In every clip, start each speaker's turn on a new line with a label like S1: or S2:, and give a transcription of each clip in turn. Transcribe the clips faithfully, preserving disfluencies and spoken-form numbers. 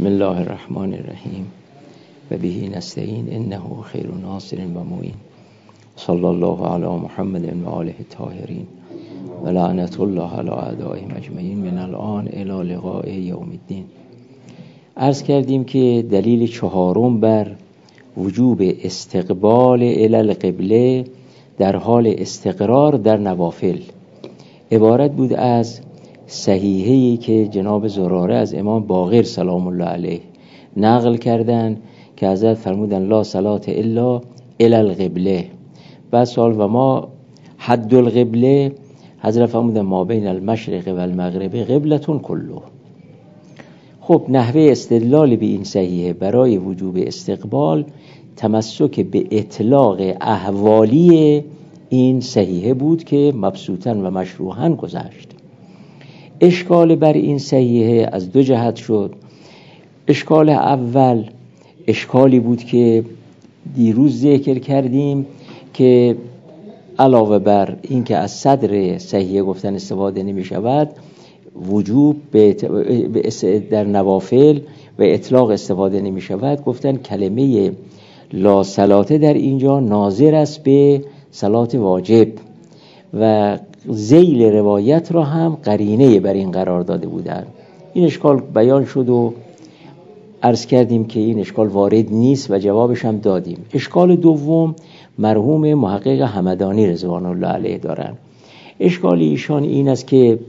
S1: الله الرحمن الرحیم و به نستعین انه خیر ناصر و معین. صلی الله علی محمد و آله الطاهرین و لعنت الله علی اعدائهم اجمعین من الان الی لقاء یوم الدین. عرض کردیم که دلیل چهارم بر وجوب استقبال الی القبله در حال استقرار در نوافل عبارت بود از صحیحه‌ای که جناب زراره از امام باقر سلام الله علیه نقل کردن که حضرت فرمودن لا صلاة الا الی القبله. بعد سوال و ما حد القبله، حضرت فرمودن ما بین المشرق و المغرب قبلتون کله. خب نحوه استدلال به این صحیحه برای وجوب استقبال تمسک به اطلاق احوالی این صحیحه بود که مبسوطاً و مشروحاً گذشت. اشکال بر این صحیحه از دو جهت شد. اشکال اول اشکالی بود که دیروز ذکر کردیم که علاوه بر این که از صدر صحیحه گفتن استفاده نمی شود، وجوب در نوافل و اطلاق استفاده نمی شود. گفتن کلمه لا صلاة در اینجا ناظر است به صلات واجب و ذیل روایت را هم قرینه بر این قرار داده بودند. این اشکال بیان شد و عرض کردیم که این اشکال وارد نیست و جوابش هم دادیم. اشکال دوم مرحوم محقق همدانی رضوان الله علیه دارن. اشکال ایشان این است که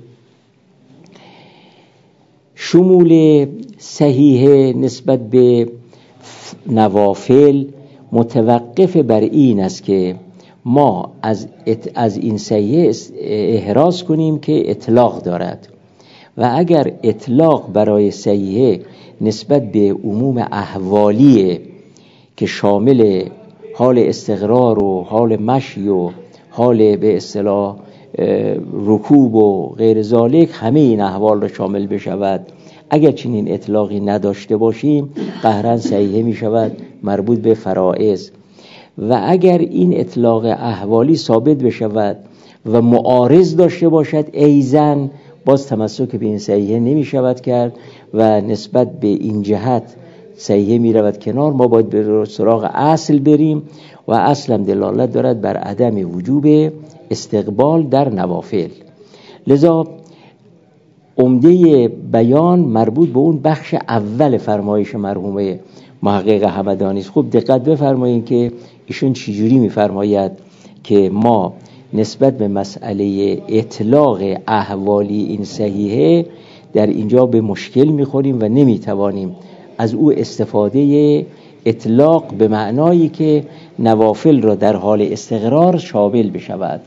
S1: شمول صحیحه نسبت به نوافل متوقف بر این است که ما از از این صحیحه احراز کنیم که اطلاق دارد و اگر اطلاق برای صحیحه نسبت به عموم احوالیه که شامل حال استقرار و حال مشی و حال به اصطلاح رکوب و غیر ذالک همه این احوال را شامل بشود، اگر چنین اطلاقی نداشته باشیم قهرن صحیحه می شود مربوط به فرائض. و اگر این اطلاق احوالی ثابت بشود و معارض داشته باشد ایزن باز تمسک به این صحیحه نمی شود کرد و نسبت به این جهت صحیحه می رود کنار. ما باید به سراغ اصل بریم و اصل هم دلالت دارد بر عدم وجوب استقبال در نوافل. لذا عمده بیان مربوط به اون بخش اول فرمایش مرحوم محقق همدانی است. خوب دقت بفرمایید که ایشون چجوری میفرماید که ما نسبت به مسئله اطلاق احوالی این صحیحه در اینجا به مشکل میخوریم و نمیتوانیم از او استفاده اطلاق به معنایی که نوافل را در حال استقرار شامل بشود.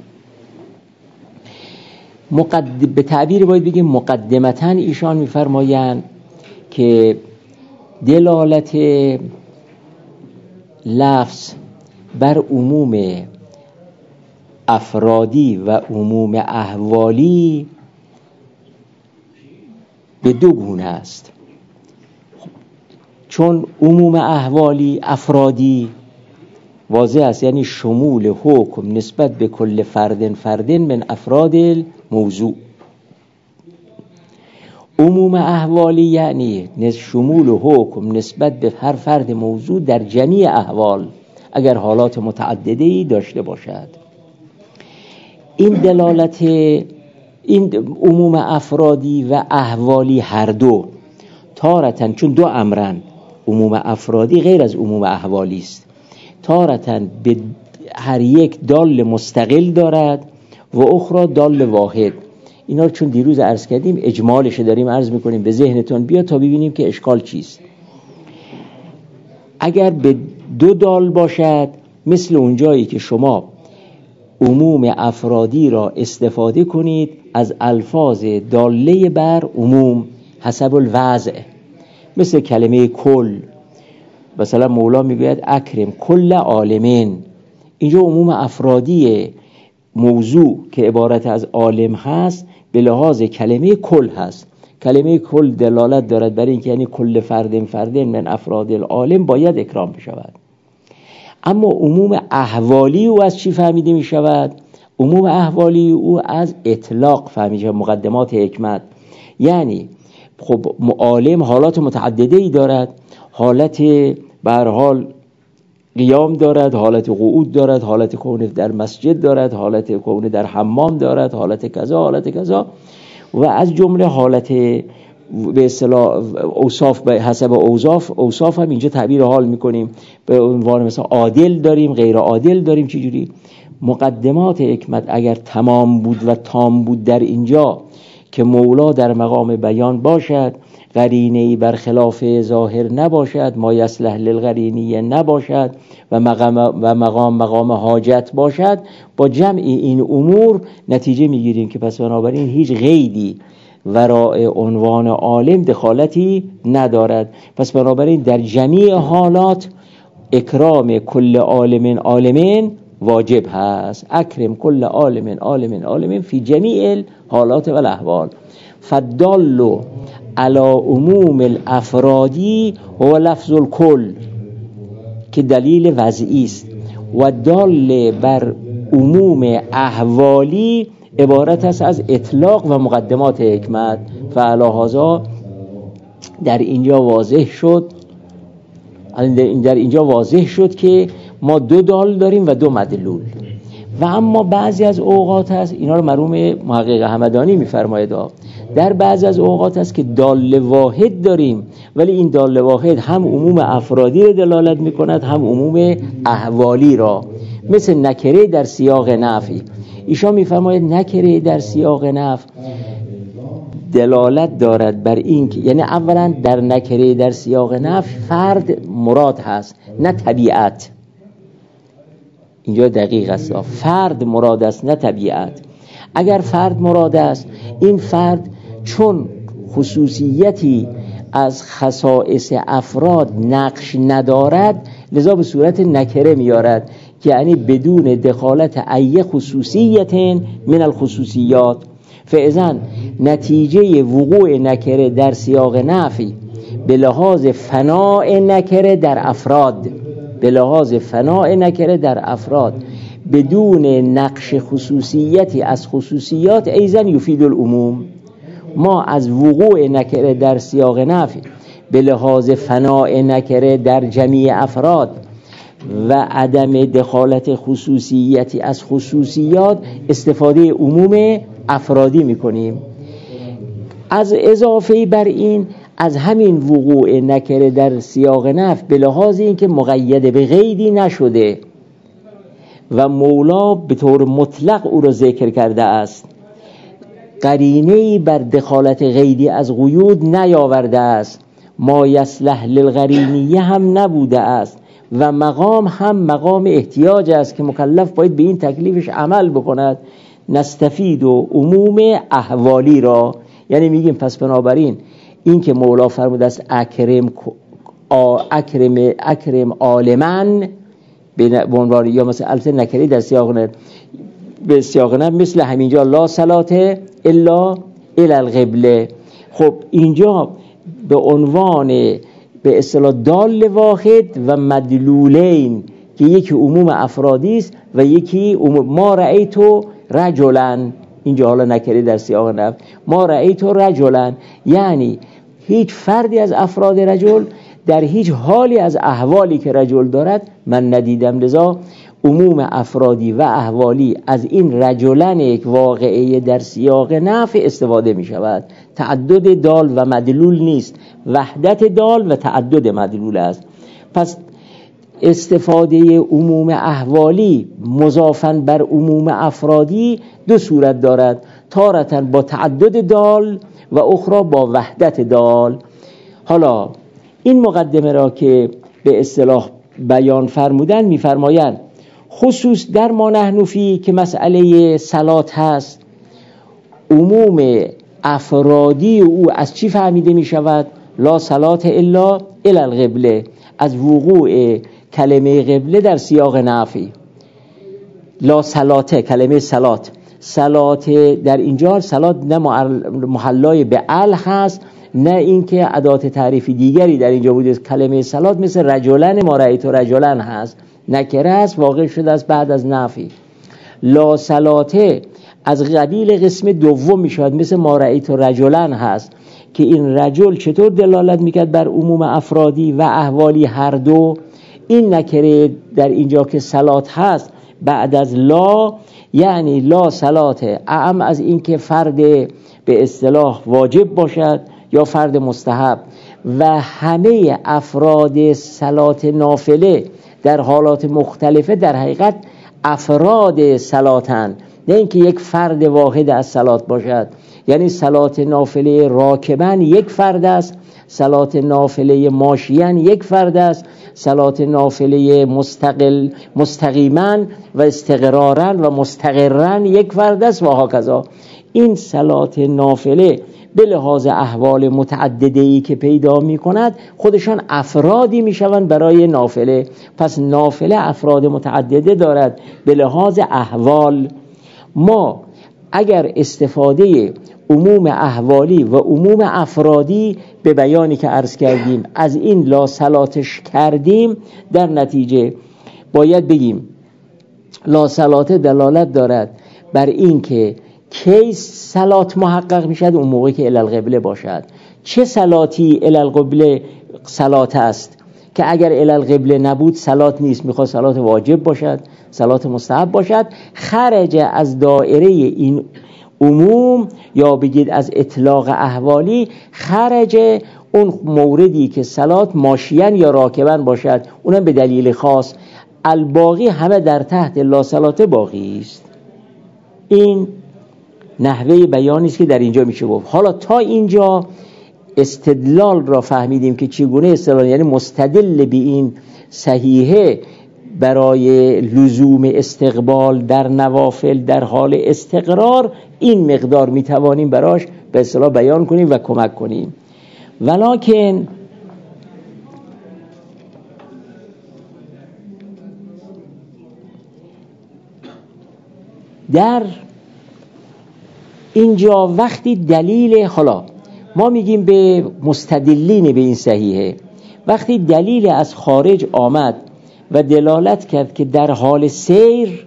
S1: مقدم به تعبیر باید بگیم مقدمتاً ایشان میفرمایند که دلالت لفظ بر عموم افرادی و عموم احوالی به دو گونه است. چون عموم احوالی افرادی واضح است، یعنی شمول حکم نسبت به کل فرد فرد من افراد موضوع. عموم احوالی یعنی شمول حکم نسبت به هر فرد موضوع در جمیع احوال اگر حالات متعددی داشته باشد. این دلالت این عموم افرادی و احوالی هر دو تارتن، چون دو امرن، عموم افرادی غیر از عموم احوالی است، تارتن به هر یک دال مستقل دارد و اخرى دال واحد. اینا رو چون دیروز عرض کردیم اجمالش داریم عرض میکنیم به ذهنتون بیا تا ببینیم که اشکال چیست. اگر به دو دال باشد مثل اونجایی که شما عموم افرادی را استفاده کنید از الفاظ داله بر عموم حسب الوضع، مثل کلمه کل. مثلا مولا میگوید اکرم کل عالمین، اینجا عموم افرادی موضوع که عبارت از عالم هست به لحاظ کلمه کل هست. کلمه کل دلالت دارد بر این که یعنی کل فرد فرد من افراد العالم باید اکرام بشود. اما عموم احوالی او از چی فهمیده می شود؟ عموم احوالی او از اطلاق فهمیده، مقدمات حکمت. یعنی خب عالم حالات متعدده ای دارد، حالت به هر حال قیام دارد، حالت قعود دارد، حالت کون در مسجد دارد، حالت کون در حمام دارد، حالت کذا حالت کذا، و از جمله حالت به اصطلاح اوصاف به حسب اوصاف اوصاف هم اینجا تعبیر حال میکنیم به عنوان مثلا عادل داریم، غیر عادل داریم. چجوری؟ مقدمات حکمت اگر تمام بود و تام بود در اینجا که مولا در مقام بیان باشد، قرینه‌ای برخلاف ظاهر نباشد، ما یصلح للقرینیه نباشد و مقام و مقام مقام حاجت باشد، با جمع این امور نتیجه میگیریم که پس بنابراین هیچ قیدی وراء عنوان عالم دخالتی ندارد. پس بنابراین در جمیع حالات اکرام کل عالم عالمین واجب هست. اکرم کل عالم عالم عالمین فی جمیع حالات و الاحوال. فالدال علی عموم الافرادی و لفظ الکل که دلیل وضعی است، و دال بر عموم احوالی عبارت است از اطلاق و مقدمات حکمت. فعلی هذا در اینجا واضح شد در اینجا واضح شد که ما دو دال داریم و دو مدلول. و اما بعضی از اوقات هست، اینا رو مرحوم محقق همدانی میفرماید، در بعضی از اوقات هست که دال واحد داریم ولی این دال واحد هم عموم افرادی رو دلالت میکند هم عموم احوالی را، مثل نکره در سیاق نفی. ایشان میفرماید نکره در سیاق نفی دلالت دارد بر این که یعنی اولا در نکره در سیاق نفی فرد مراد هست نه طبیعت. اینجا دقیق است، فرد مراد است نه طبیعت. اگر فرد مراد است، این فرد چون خصوصیتی از خصائص افراد نقش ندارد لذا به صورت نکره میارد، یعنی بدون دخالت ای خصوصیت من الخصوصیات. فاذا نتیجه وقوع نکره در سیاق نفی به لحاظ فناء نکره در افراد به لحاظ فناء نکره در افراد بدون نقش خصوصیتی از خصوصیات ایضا یفید العموم. ما از وقوع نکره در سیاق نفی به لحاظ فناء نکره در جمیع افراد و عدم دخالت خصوصیتی از خصوصیات استفاده عموم افرادی میکنیم. از اضافه بر این، از همین وقوع نکره در سیاق نفی به لحاظ اینکه مقید به قیدی نشده و مولا به طور مطلق او را ذکر کرده است، قرینه‌ای بر دخالت قیدی از قیود نیاورده است، ما یصلح للقرینیه هم نبوده است و مقام هم مقام احتیاج است که مکلف باید به این تکلیفش عمل بکند، نستفید و عموم احوالی را. یعنی میگیم پس بنابراین این که مولا فرموده است اکرم اکرم اکرم عالمن به عنوان یا مثلا البته نکری در سیاق نه به سیاق نه مثل همینجا لا صلات الا الی القبله. خب اینجا به عنوان به اصطلاح دال واحد و مدلولین که یکی عموم افرادی است و یکی عموم ما رأیتو رجلا. اینجا حالا نکری در سیاق نفی ما رأیتو رجلا، یعنی هیچ فردی از افراد رجل در هیچ حالی از احوالی که رجل دارد من ندیدم، لذا عموم افرادی و احوالی از این رجلن یک واقعه در سیاق نفی استفاده می شود. تعدد دال و مدلول نیست، وحدت دال و تعدد مدلول است. پس استفاده عموم احوالی مضافاً بر عموم افرادی دو صورت دارد، تارتاً با تعدد دال و اخرى با وحدت دال. حالا این مقدمه را که به اصطلاح بیان فرمودن می‌فرمایند خصوص در ما نحن فی که مسئله صلات هست، عموم افرادی او از چی فهمیده می شود؟ لا صلات الا الی القبله، از وقوع کلمه قبله در سیاق نفی. لا صلات، کلمه صلات صلات در اینجا صلات نه محلای به ال هست نه اینکه ادات تعریفی دیگری در اینجا بوده. کلمه صلات مثل رجلن ما رأیت رجلن هست، نکره است، واقع شده است بعد از نفی. لا صلاته از قبیل قسم دوم می شود، مثل ما رأیت رجلن هست که این رجل چطور دلالت میکرد بر عموم افرادی و احوالی هر دو. این نکره در اینجا که صلات هست بعد از لا، یعنی لا صلات اعم از این که فرد به اصطلاح واجب باشد یا فرد مستحب، و همه افراد صلات نافله در حالات مختلفه در حقیقت افراد صلاتن، نه اینکه یک فرد واحد از صلات باشد. یعنی صلات نافله راکبن یک فرد است، صلات نافله ماشیان یک فرد است، صلات نافله مستقل مستقیما و استقرارا و مستقرا یک فرد است و هکذا. این صلات نافله به لحاظ احوال متعدده‌ای که پیدا می‌کند خودشان افرادی می‌شوند برای نافله. پس نافله افراد متعدده دارد به لحاظ احوال. ما اگر استفاده عموم احوالی و عموم افرادی به بیانی که عرض کردیم از این لا صلاتش کردیم، در نتیجه باید بگیم لا صلات دلالت دارد بر این که کی صلات محقق میشد، اون موقعی که الالقبله باشد. چه صلاتی الالقبله صلات است که اگر الالقبله نبود صلات نیست، میخواد صلات واجب باشد، صلات مستحب باشد، خرج از دایره این عموم یا بگید از اطلاق احوالی، خرج اون موردی که صلات ماشیان یا راکبن باشد، اونم به دلیل خاص. الباقی همه در تحت لا صلات باقی است. این نحوه بیانی است که در اینجا میشه گفت. حالا تا اینجا استدلال را فهمیدیم که چگونه استدلال، یعنی مستدل به این صحیحه برای لزوم استقبال در نوافل در حال استقرار، این مقدار میتوانیم براش به اصطلاح بیان کنیم و کمک کنیم. ولکن در اینجا وقتی دلیل، حالا ما میگیم به مستدلین به این صحیحه، وقتی دلیل از خارج آمد و دلالت کرد که در حال سیر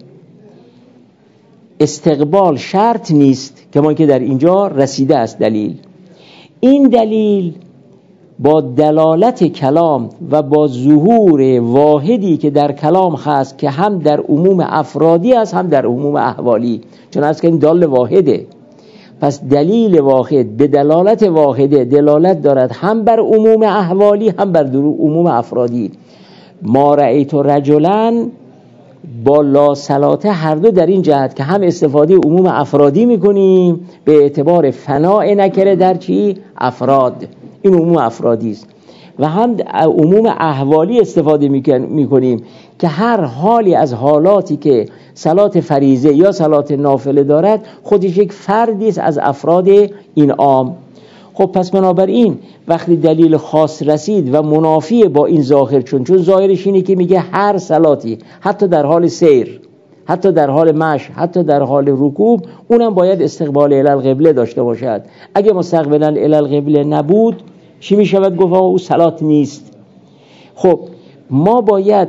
S1: استقبال شرط نیست، که ما که در اینجا رسیده است دلیل، این دلیل با دلالت کلام و با ظهور واحدی که در کلام هست که هم در عموم افرادی است هم در عموم احوالی، چون از که این دال واحده، پس دلیل واحد به دلالت واحده دلالت دارد هم بر عموم احوالی هم بر عموم افرادی. ما رأیت رجلن با لا صلاته هر دو در این جهت که هم استفاده عموم افرادی میکنیم به اعتبار فناء نکره در چی؟ افراد، این عموم افرادی است، و هم عموم احوالی استفاده میکنیم که هر حالی از حالاتی که صلات فریضه یا صلات نافله دارد خودش یک فردی است از افراد این عام. خب پس بنابراین وقتی دلیل خاص رسید و منافی با این ظاهر، چون چون ظاهرش اینه که میگه هر صلاتی حتی در حال سیر، حتی در حال مشی، حتی در حال رکوب، اونم باید استقبال الالقبله داشته باشد. اگه مستقبلا الالقبله نبود چی میشود گفت؟ او صلات نیست. خب ما باید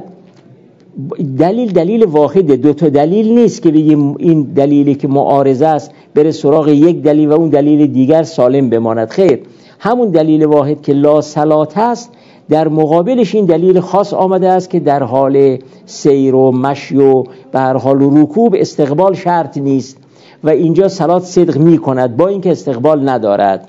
S1: دلیل دلیل واحده، دو تا دلیل نیست که بگیم این دلیلی که معارضه است بره سراغ یک دلیل و اون دلیل دیگر سالم بماند. خیر، همون دلیل واحد که لا صلات است در مقابلش این دلیل خاص آمده است که در حال سیر و مشی و به هر حال رکوب استقبال شرط نیست و اینجا صلات صدق می کند با اینکه استقبال ندارد.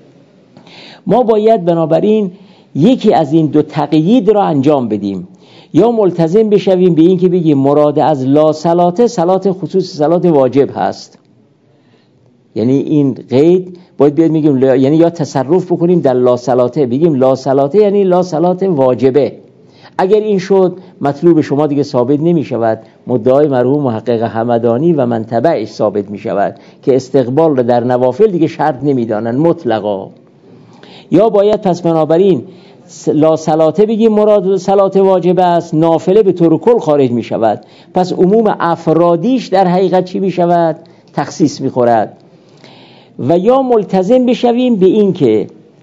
S1: ما باید بنابراین یکی از این دو تقیید را انجام بدیم، یا ملتزم بشویم به این که بگیم مراد از لا صلاته صلات خصوص صلات واجب هست، یعنی این قید باید بیاد میگیم لا... یعنی یا تصرف بکنیم در لا صلاته بگیم لا صلاته یعنی لا صلات واجبه. اگر این شد مطلوب شما دیگه ثابت نمی شود، مدعای مرحوم محقق همدانی و من تبعش ثابت می شود که استقبال را در نوافل دیگه شرط نمی دانن مطلقا. یا باید پس بنابراین لا صلاته بگیم مراد صلات واجب است، نافله به طور کل خارج می شود، پس عموم افرادیش در حقیقت چی می شود؟ تخصیص می خورد. و یا ملتزم بشویم به این که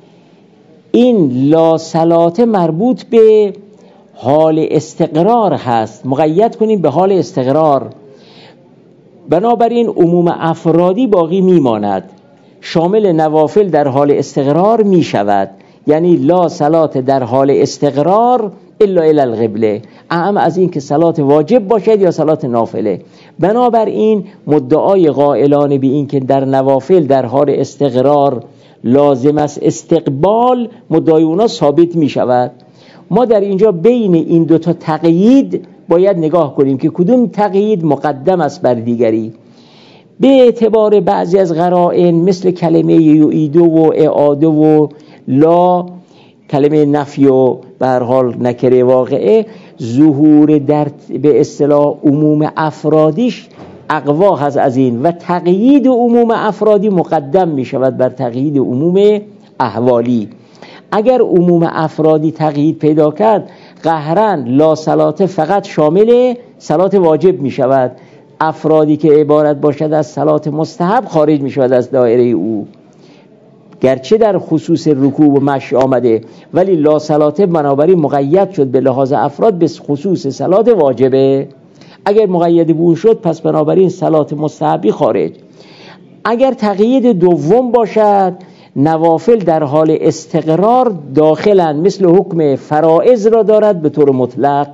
S1: این لا صلاته مربوط به حال استقرار هست، مقید کنیم به حال استقرار، بنابراین عموم افرادی باقی می ماند. شامل نوافل در حال استقرار می شود. یعنی لا صلات در حال استقرار الا الی القبله، اهم از این که صلات واجب باشد یا صلات نافله. بنابراین مدعای قائلان به این که در نوافل در حال استقرار لازم است استقبال، مدعای اونا ثابت می شود. ما در اینجا بین این دوتا تقیید باید نگاه کنیم که کدوم تقیید مقدم است بر دیگری. به اعتبار بعضی از قرائن مثل کلمه یعیدو و اعاده و لا، کلمه نفی و به هر حال نکره واقعه، ظهور در به اصطلاح عموم افرادیش اقوا هست از این و تقیید عموم افرادی مقدم می شود بر تقیید عموم احوالی. اگر عموم افرادی تقیید پیدا کرد، قهرن لا صلات فقط شامل صلات واجب می شود. افرادی که عبارت باشد از صلات مستحب خارج می شود از دایره او، گرچه در خصوص رکوع و مشی آمده، ولی لا صلات بنابراین مقید شد به لحاظ افراد به خصوص صلات واجبه. اگر مقید به اون شد پس بنابراین صلات مستحبی خارج. اگر تقیید دوم باشد، نوافل در حال استقرار داخلن، مثل حکم فرائض را دارد به طور مطلق،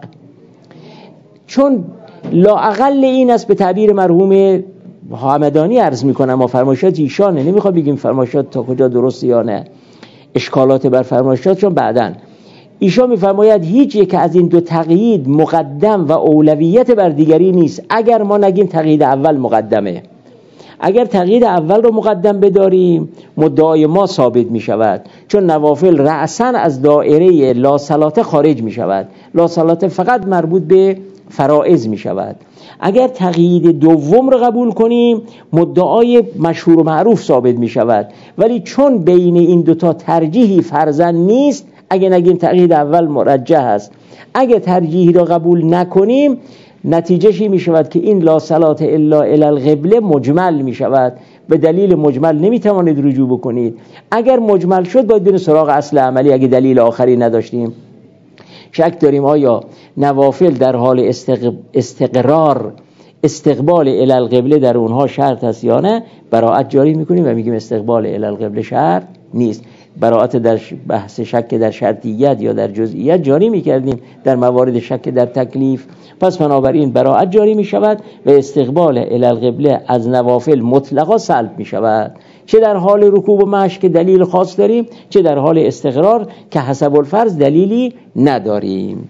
S1: چون لا اقل این است. به تعبیر مرحوم همدانی عرض میکنم، ما فرمایشات ایشانه، نمیخواد بگیم فرمایشات تا کجا درست یا نه، اشکالات بر فرمایشات چون بعدن ایشان میفرماید هیچ یک از این دو تقیید مقدم و اولویت بر دیگری نیست. اگر ما نگیم تقیید اول مقدمه، اگر تقیید اول رو مقدم بداریم مدعای ما ثابت می شود، چون نوافل رأساً از دائره لا صلات خارج می شود. لا صلات فقط مربوط به فرائض می شود. اگر تقیید دوم رو قبول کنیم مدعای مشهور و معروف ثابت می شود، ولی چون بین این دوتا ترجیحی فرضاً نیست، اگه نگیم تقیید اول مرجح است، اگه ترجیحی رو قبول نکنیم نتیجهشی می شود که این لا صلات الا الی القبله مجمل می شود. به دلیل مجمل نمی توانید رجوع بکنید. اگر مجمل شد باید بریم سراغ اصل عملی اگه دلیل آخری نداشتیم. شک داریم آیا نوافل در حال استق... استقرار استقبال الی القبله در اونها شرط است یا نه؟ براءت جاری میکنیم و میگیم استقبال الی القبله شرط نیست. براءت در بحث شک در شرطیت یا در جزئیت جاری میکردیم در موارد شک در تکلیف. پس بنابراین براءت جاری میشود و استقبال الی القبله از نوافل مطلقا سلب میشود، چه در حال رکوع و مشی که دلیل خاص داریم، چه در حال استقرار که حسب الفرض دلیلی نداریم.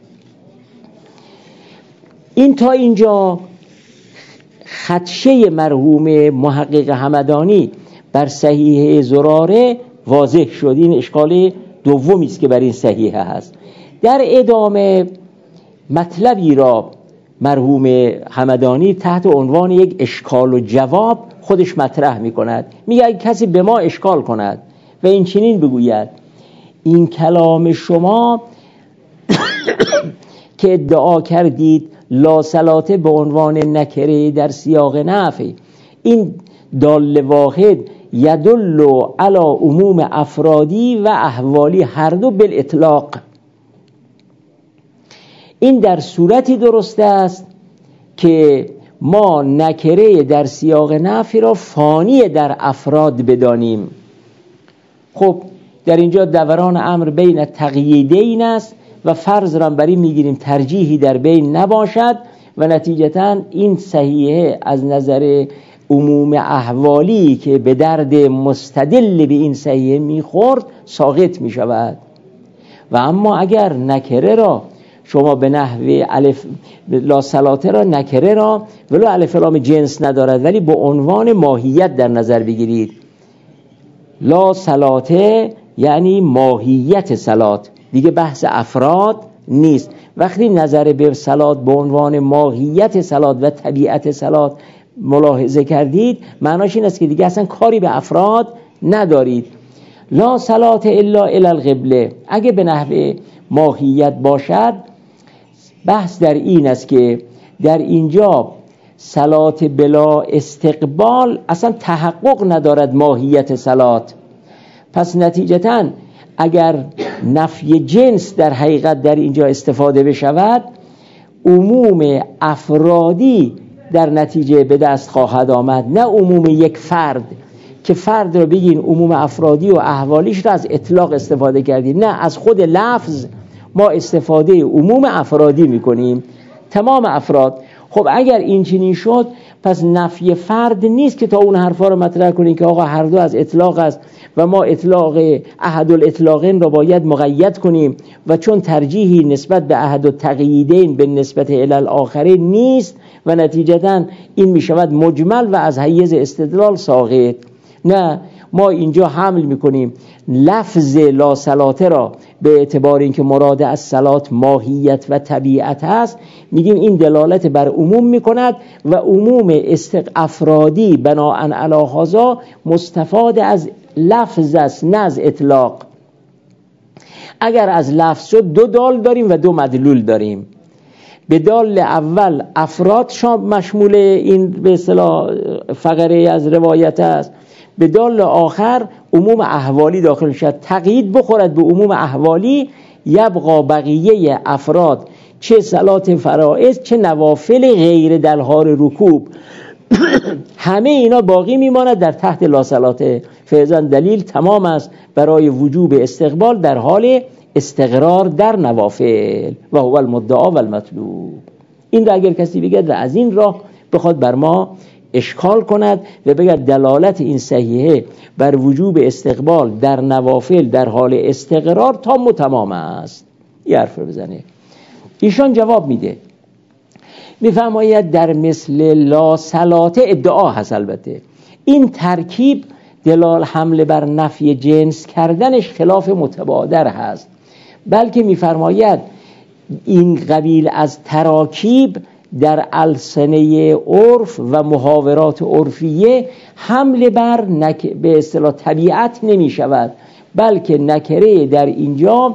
S1: این تا اینجا خدشه مرحوم محقق همدانی بر صحیح زراره واضح شد. این اشکال دومی است که بر این صحیح هست. در ادامه مطلبی را مرحوم همدانی تحت عنوان یک اشکال و جواب خودش مطرح می کند. میگه اگه کسی به ما اشکال کند و این چنین بگوید این کلام شما که ادعا کردید لا صلات به عنوان نکره در سیاق نفی، این دال واحد یدل علی عموم افرادی و احوالی هر دو بالاطلاق، این در صورتی درست است که ما نکره در سیاق نفی را فانی در افراد بدانیم. خب در اینجا دوران امر بین تقییدین است و فرض را بر این میگیریم ترجیحی در بین نباشد و نتیجتاً این صحیحه از نظر عموم احوالی که به درد مستدل به این صحیحه میخورد ساقط میشود. و اما اگر نکره را شما به نحو الف لا صلاته را نکره را ولو الف لام جنس ندارد ولی به عنوان ماهیت در نظر بگیرید، لا صلاته یعنی ماهیت صلات، دیگه بحث افراد نیست. وقتی نظر به صلات به عنوان ماهیت صلات و طبیعت صلات ملاحظه کردید، معناش این است که دیگه اصلا کاری به افراد ندارید. لا صلات الا الی القبله اگه به نحو ماهیت باشد، بحث در این است که در اینجا صلات بلا استقبال اصلا تحقق ندارد ماهیت صلات. پس نتیجتاً اگر نفی جنس در حقیقت در اینجا استفاده بشود، عموم افرادی در نتیجه به دست خواهد آمد، نه عموم یک فرد که فرد رو بگین عموم افرادی و احوالیش رو از اطلاق استفاده کردید. نه، از خود لفظ ما استفاده عموم افرادی میکنیم، تمام افراد. خب اگر این چنین شد پس نفی فرد نیست که تا اون حرفا رو مطرح کنیم که آقا هر دو از اطلاق است و ما اطلاق احد الاطلاقین رو باید مقید کنیم و چون ترجیحی نسبت به احد التقییدین به نسبت الی الاخرین نیست و نتیجتاً این می شود مجمل و از حیز استدلال ساقط. نه، ما اینجا حمل میکنیم لفظ لا صلاة را به اعتبار اینکه مراد از صلات ماهیت و طبیعت هست، میگیم این دلالت بر عموم میکند و عموم استق افرادی بناء علی هذا مستفاد از لفظ است نه از اطلاق. اگر از لفظ شد دو دال داریم و دو مدلول داریم. به دال اول افراد شام مشمول این به اصطلاح فقره از روایت است، به دال آخر عموم احوالی داخل شد. تقیید بخورد به عموم احوالی یبقا بقیه افراد، چه صلات فرائض چه نوافل غیر دلهار رکوب همه اینا باقی میماند در تحت لا صلاة. فعضاً دلیل تمام است برای وجوب استقبال در حال استقرار در نوافل و هو المدعا و المطلوب. این را اگر کسی بگد و از این راه بخواد بر ما اشکال کند و بگد دلالت این صحیحه بر وجوب استقبال در نوافل در حال استقرار تام و تمام است، یه حرف رو بزنه. ایشان جواب میده، میفرماید در مثل لا صلاة ادعا هست. البته این ترکیب دلال حمله بر نفی جنس کردنش خلاف متبادر هست، بلکه میفرماید این قبیل از تراکیب در السنه عرف و محاورات عرفیه حمله بر نک... به اصطلاح طبیعت نمی شود، بلکه نکره در اینجا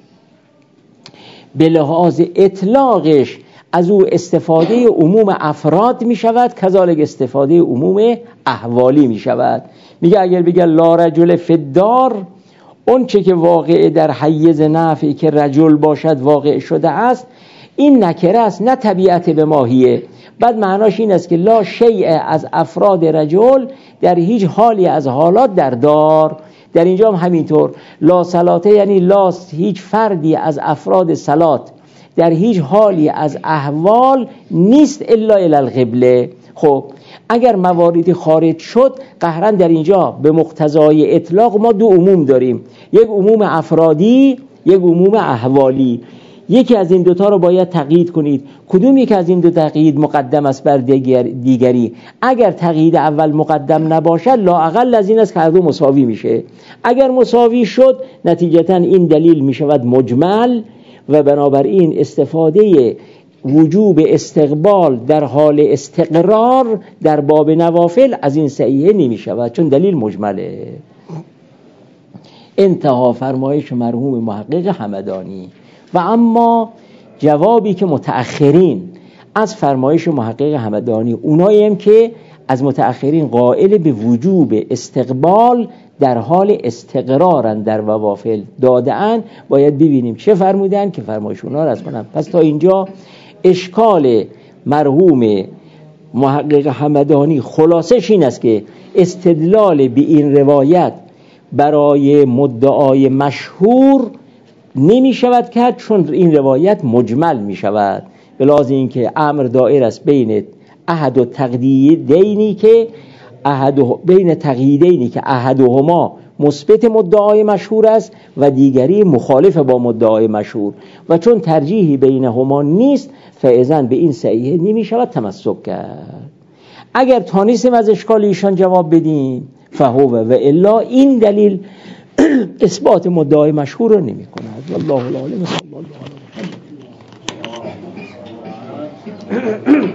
S1: به لحاظ اطلاقش از او استفاده عموم افراد می شود، کذالک استفاده عموم احوالی می شود. میگه اگر بگه لا رجل فی الدار، اون چه که واقع در حیز نفی که رجل باشد واقع شده است، این نکره است نه طبیعت به ماهیه. بعد معناش این است که لا شیء از افراد رجل در هیچ حالی از حالات در دار. در اینجا هم همینطور لا صلاة یعنی لا هیچ فردی از افراد صلات در هیچ حالی از احوال نیست الا الی القبله. خب اگر مواردی خارج شد قهرا در اینجا به مقتضای اطلاق ما دو عموم داریم، یک عموم افرادی یک عموم احوالی. یکی از این دوتا رو باید تقیید کنید. کدوم یک از این دو تقیید مقدم است بر دیگری؟ اگر تقیید اول مقدم نباشد لااقل از این است که هر دو مساوی میشه. اگر مساوی شد نتیجتا این دلیل میشود مجمل و بنابراین استفاده وجوب استقبال در حال استقرار در باب نوافل از این صحیحه نمی شود چون دلیل مجمله. انتها فرمایش مرحوم محقق همدانی. و اما جوابی که متأخرین از فرمایش محقق همدانی، اونایی هم که از متأخرین قائل به وجوب استقبال در حال استقرارن در نوافل دادن، باید ببینیم چه فرمودن که فرمایش اونا را از کنم. پس تا اینجا اشکال مرحوم محقق همدانی خلاصش این است که استدلال به این روایت برای مدعای مشهور نمی شود کرد چون این روایت مجمل می شود، به لحاظ اینکه امر دایر است بین احد و تقییدینی که احد بین تقییدینی که احدهما مثبت مدعای مشهور است و دیگری مخالف با مدعای مشهور و چون ترجیحی بینهما نیست فاذا به این صحیحه نمی شود تمسک کرد. اگر تانیسیم از اشکال ایشان جواب بدیم فهو و الا این دلیل اثبات مدعای مشهور رو نمی کند. والله العالم. صلی الله علیه و سلم.